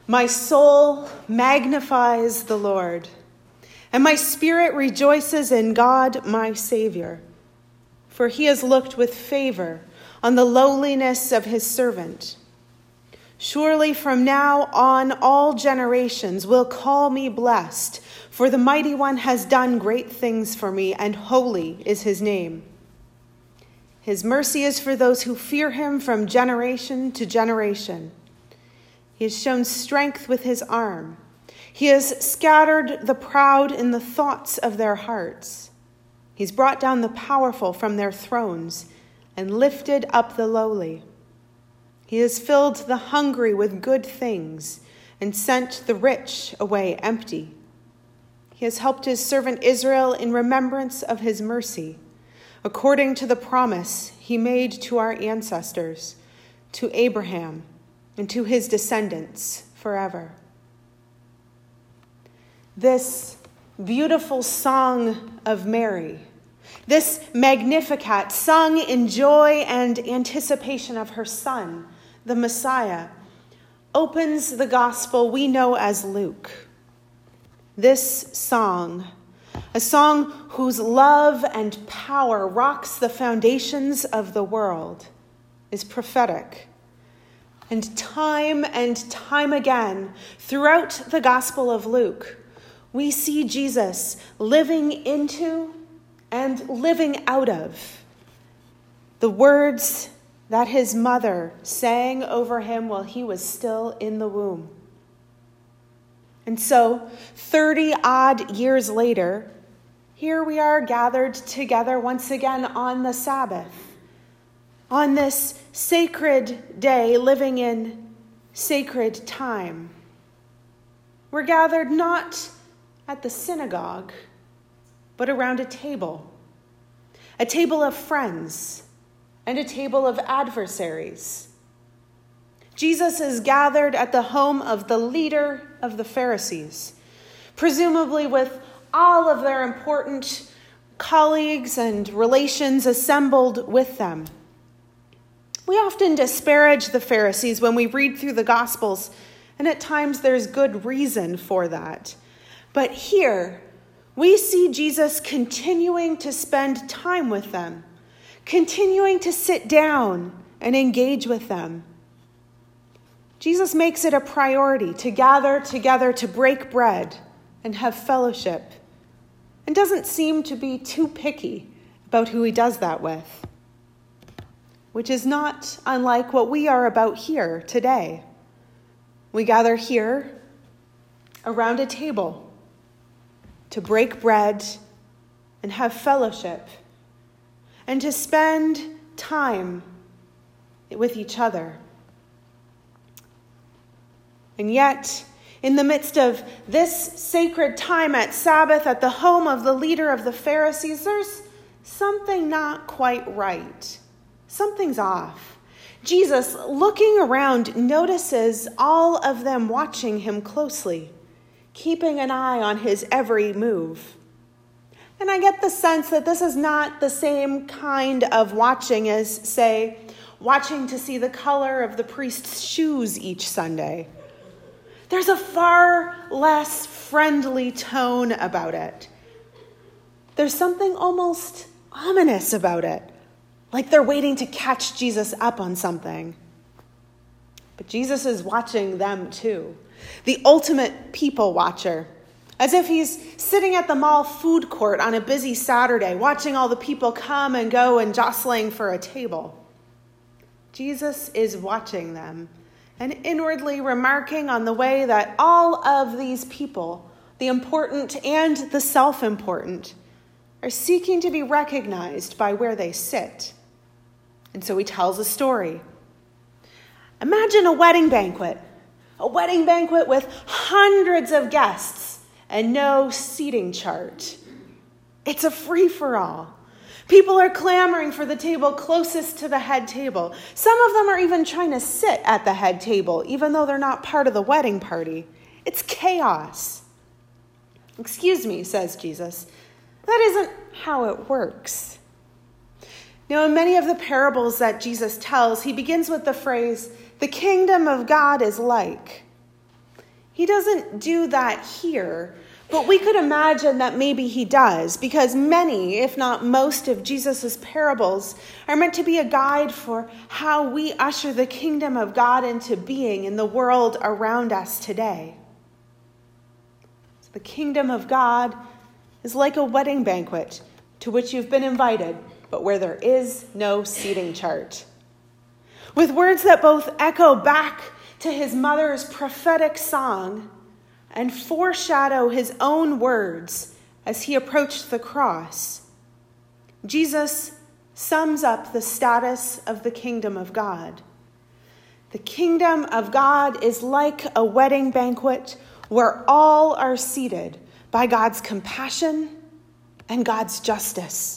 My soul magnifies the Lord, and my spirit rejoices in God my Savior, for he has looked with favor on the lowliness of his servant. Surely from now on all generations will call me blessed, for the Mighty One has done great things for me, and holy is his name. His mercy is for those who fear him from generation to generation. He has shown strength with his arm. He has scattered the proud in the thoughts of their hearts. He's brought down the powerful from their thrones and lifted up the lowly. He has filled the hungry with good things and sent the rich away empty. He has helped his servant Israel in remembrance of his mercy, according to the promise he made to our ancestors, to Abraham, and to his descendants forever. This beautiful song of Mary, this Magnificat sung in joy and anticipation of her son, the Messiah, opens the gospel we know as Luke. This song, a song whose love and power rocks the foundations of the world, is prophetic. And time again, throughout the Gospel of Luke, we see Jesus living into and living out of the words that his mother sang over him while he was still in the womb. And so, 30-odd years later, here we are gathered together once again on the Sabbath, on this sacred day, living in sacred time. We're gathered not at the synagogue, but around a table of friends and a table of adversaries. Jesus is gathered at the home of the leader of the Pharisees, presumably with all of their important colleagues and relations assembled with them. We often disparage the Pharisees when we read through the Gospels, and at times there's good reason for that. But here, we see Jesus continuing to spend time with them, continuing to sit down and engage with them. Jesus makes it a priority to gather together to break bread and have fellowship, and doesn't seem to be too picky about who he does that with, which is not unlike what we are about here today. We gather here around a table to break bread and have fellowship and to spend time with each other. And yet, in the midst of this sacred time at Sabbath at the home of the leader of the Pharisees, there's something not quite right. Something's off. Jesus, looking around, notices all of them watching him closely, keeping an eye on his every move. And I get the sense that this is not the same kind of watching as, say, watching to see the color of the priest's shoes each Sunday. There's a far less friendly tone about it. There's something almost ominous about it, like they're waiting to catch Jesus up on something. But Jesus is watching them too, the ultimate people watcher, as if he's sitting at the mall food court on a busy Saturday, watching all the people come and go and jostling for a table. Jesus is watching them and inwardly remarking on the way that all of these people, the important and the self-important, are seeking to be recognized by where they sit. And so he tells a story. Imagine a wedding banquet with hundreds of guests and no seating chart. It's a free-for-all. People are clamoring for the table closest to the head table. Some of them are even trying to sit at the head table, even though they're not part of the wedding party. It's chaos. Excuse me, says Jesus. That isn't how it works. Now, in many of the parables that Jesus tells, he begins with the phrase, "The kingdom of God is like." He doesn't do that here, but we could imagine that maybe he does, because many, if not most, of Jesus' parables are meant to be a guide for how we usher the kingdom of God into being in the world around us today. So the kingdom of God is like a wedding banquet to which you've been invited, but where there is no seating chart. With words that both echo back to his mother's prophetic song and foreshadow his own words as he approached the cross, Jesus sums up the status of the kingdom of God. The kingdom of God is like a wedding banquet where all are seated by God's compassion and God's justice.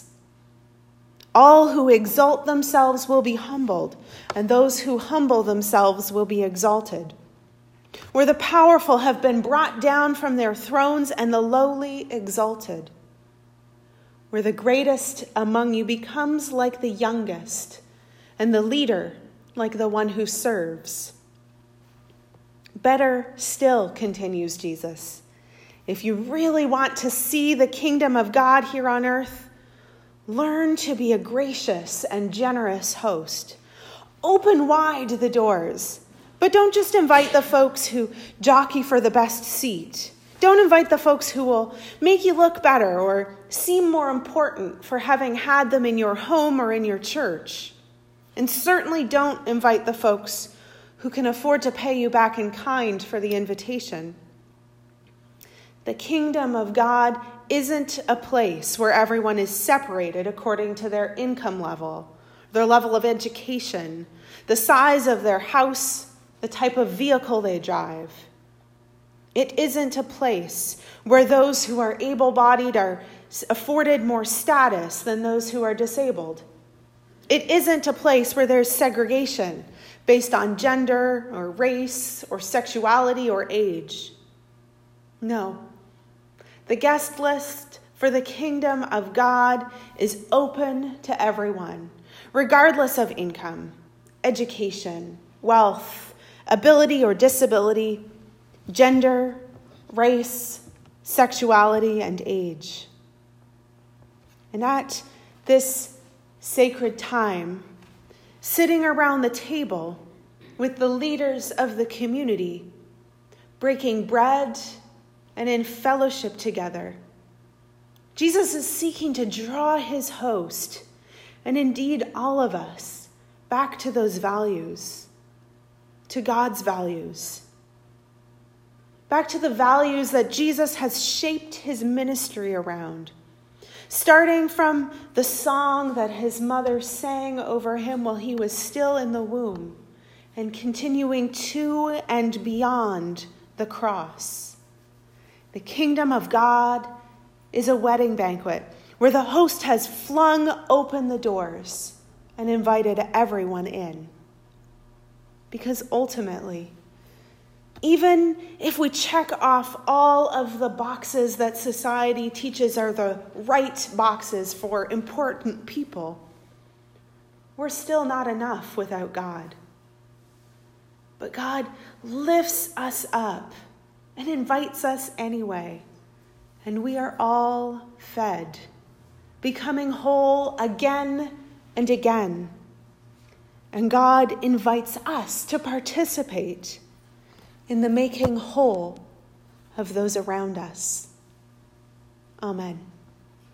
All who exalt themselves will be humbled, and those who humble themselves will be exalted. Where the powerful have been brought down from their thrones and the lowly exalted. Where the greatest among you becomes like the youngest, and the leader like the one who serves. Better still, continues Jesus, if you really want to see the kingdom of God here on earth, learn to be a gracious and generous host. Open wide the doors, but don't just invite the folks who jockey for the best seat. Don't invite the folks who will make you look better or seem more important for having had them in your home or in your church. And certainly don't invite the folks who can afford to pay you back in kind for the invitation. The kingdom of God isn't a place where everyone is separated according to their income level, their level of education, the size of their house, the type of vehicle they drive. It isn't a place where those who are able-bodied are afforded more status than those who are disabled. It isn't a place where there's segregation based on gender or race or sexuality or age. No. The guest list for the kingdom of God is open to everyone, regardless of income, education, wealth, ability or disability, gender, race, sexuality, and age. And at this sacred time, sitting around the table with the leaders of the community, breaking bread and in fellowship together, Jesus is seeking to draw his host, and indeed all of us, back to those values, to God's values, back to the values that Jesus has shaped his ministry around, starting from the song that his mother sang over him while he was still in the womb, and continuing to and beyond the cross. The kingdom of God is a wedding banquet where the host has flung open the doors and invited everyone in. Because ultimately, even if we check off all of the boxes that society teaches are the right boxes for important people, we're still not enough without God. But God lifts us up and invites us anyway. And we are all fed, becoming whole again and again. And God invites us to participate in the making whole of those around us. Amen.